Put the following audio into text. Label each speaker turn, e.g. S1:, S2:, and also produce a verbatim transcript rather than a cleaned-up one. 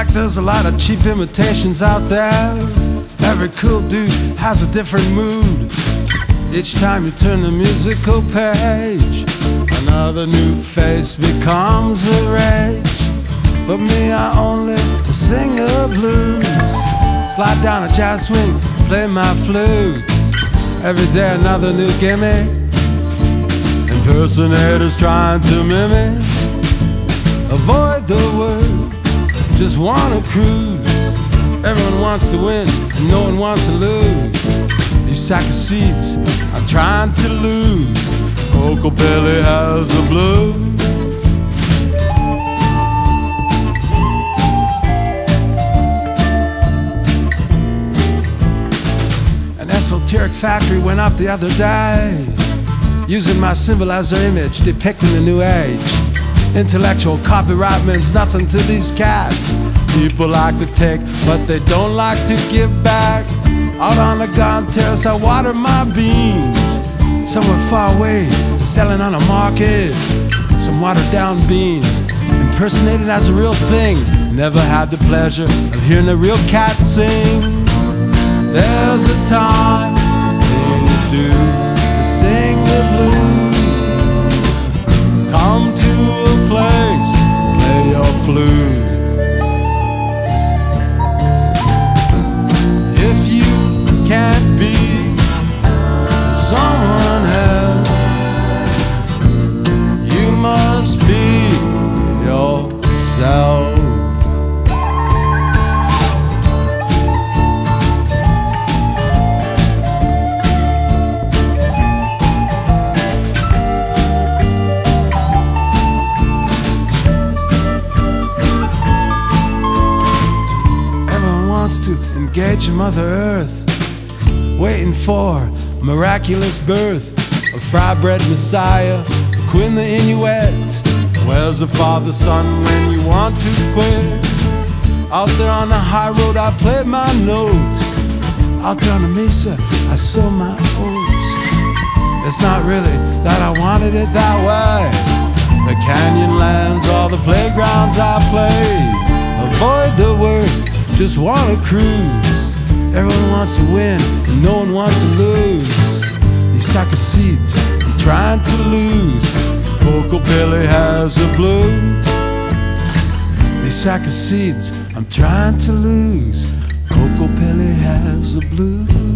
S1: like there's a lot of cheap imitations out there. Every cool dude has a different mood. Each time you turn the musical page, another new face becomes a rage. But me, I only sing the blues. Slide down a jazz swing, play my flutes. Every day another new gimme. Impersonators trying to mimic. Avoid the word, just wanna cruise. Everyone wants to win, and no one wants to lose. These sack of seeds I'm trying to lose. Coco Belly has the blues. An esoteric factory went up the other day, using my symbol as their image, depicting the new age. Intellectual copyright means nothing to these cats. People like to take, but they don't like to give back. Out on the garden terrace I water my beans. Somewhere far away, selling on a market, some watered down beans, impersonated as a real thing. Never had the pleasure of hearing a real cat sing. There's a time they do to sing the blues. Come to a place to play your flute. If you can't be someone else, you must be yourself. To engage Mother Earth, waiting for a miraculous birth, a fry-bread messiah, a Queen the Inuit. Where's the father, son, when you want to quit? Out there on the high road I play my notes. Out there on the mesa I sow my oats. It's not really that I wanted it that way. The canyon lands, all the playgrounds I play. Avoid the word, just wanna cruise. Everyone wants to win, and no one wants to lose. These sack of seeds I'm trying to lose. Coco Belly has the blues. These sack of seeds I'm trying to lose. Coco Belly has the blues.